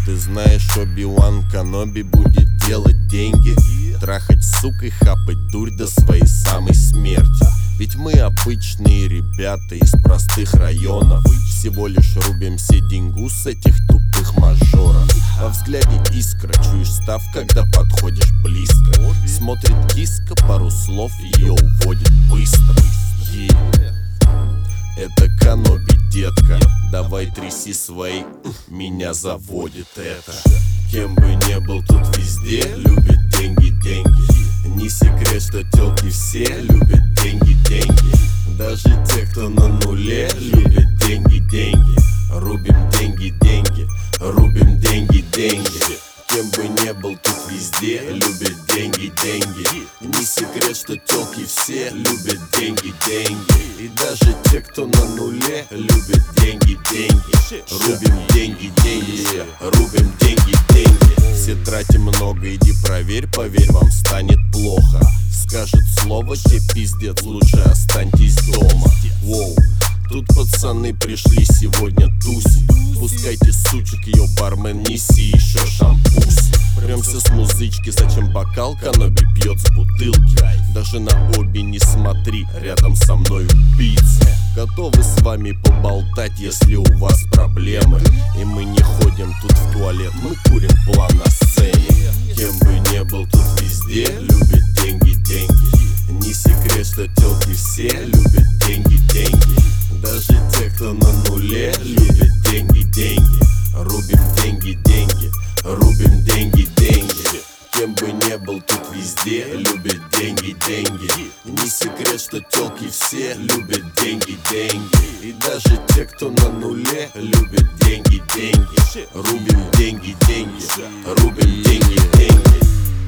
Ты знаешь, Оби-Ван Каноби будет делать деньги, трахать сук и хапать дурь до своей самой смерти. Ведь мы обычные ребята из простых районов, всего лишь рубим все деньгу с этих тупых мажоров. Во взгляде искра, чуешь став, когда подходишь близко. Смотрит киска, пару слов ее уводит быстро. Это Каноби, детка, давай тряси свои, меня заводит это. Кем бы не был, тут везде любят деньги, деньги. Не секрет, что тёлки все любят деньги, деньги. Даже те, кто на нуле, любят деньги, деньги. Рубим деньги, деньги, рубим деньги, деньги. Кем бы не был, тут везде любят деньги, деньги. Не секрет, что тёлки все любят деньги, деньги. И даже те, кто на нуле, любят деньги, деньги. Рубим деньги, деньги, рубим деньги, деньги. Все тратим много, иди проверь, поверь, вам станет плохо. Скажет слово, тебе пиздец, лучше останьтесь дома. Воу, тут пацаны пришли сегодня тусить. Пускайте сучек, ее бармен, неси еще шампуси. Прёмся с музычки, зачем бокал, Каноби пьет с бутылки. Даже на Оби не смотри, рядом со мной убийца. Готовы с вами поболтать, если у вас проблемы. И мы не ходим тут в туалет, мы курим план на сцене. Кем бы не был, тут везде любят деньги, деньги. Не секрет, что тёлки все любят деньги, деньги. Даже те, кто на нуле, любят деньги, деньги. Рубим деньги, деньги, рубим деньги, деньги. Кем бы не был, тут везде любят деньги, деньги. Не секрет, что тёлки все любят деньги, деньги. И даже те, кто на нуле, любят деньги, деньги. Рубим деньги, деньги, рубим деньги, деньги.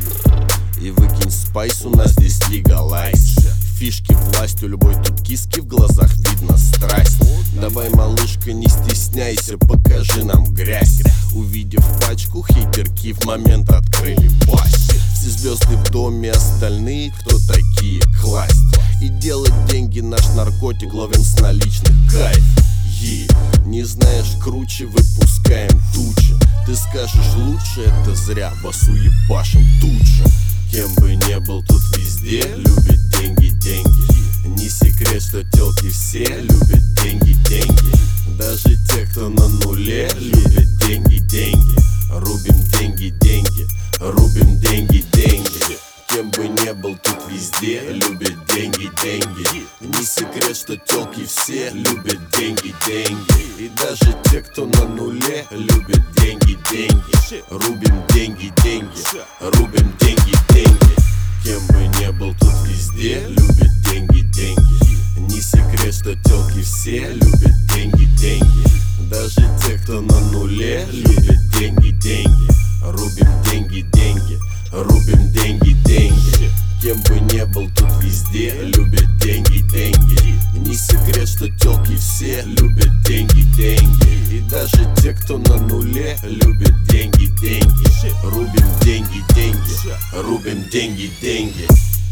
И выкинь спайс, у нас здесь легалайз. Фишки властью, любой тут киски, в глазах видно страсть. Давай, малышка, не стесняйся, покажи нам грязь. Увидев пачку, хейтерки в момент открыли пасть. Все звезды в доме, остальные кто такие? Класть. И делать деньги наш наркотик, ловим с наличных кайф. Не знаешь, круче, выпускаем тучи. Ты скажешь лучше, это зря, вас уебашим тут же. Кем бы не был, тут везде любят деньги, деньги. Не секрет, что тёлки все любят деньги, деньги. Даже те, кто на нуле, любят деньги, деньги. Рубим деньги, деньги, рубим деньги, деньги. Кем бы не был, тут везде любят деньги, деньги. Не секрет, что тёлки все любят деньги, деньги. И даже те, кто на нуле, любят деньги, деньги. Рубим деньги, деньги, рубим деньги, деньги. Кем бы не был, тут везде любят деньги, деньги. Не секрет, что тёлки все любят деньги, деньги. Даже те, кто на нуле, любят деньги, деньги. Рубим деньги, деньги, рубим деньги, деньги. Кем бы не был, тут везде любят деньги, деньги. Не секрет, что тёлки все любят деньги, деньги. И даже те, кто на нуле, любят деньги, деньги. Рубим деньги, деньги, рубим деньги, деньги.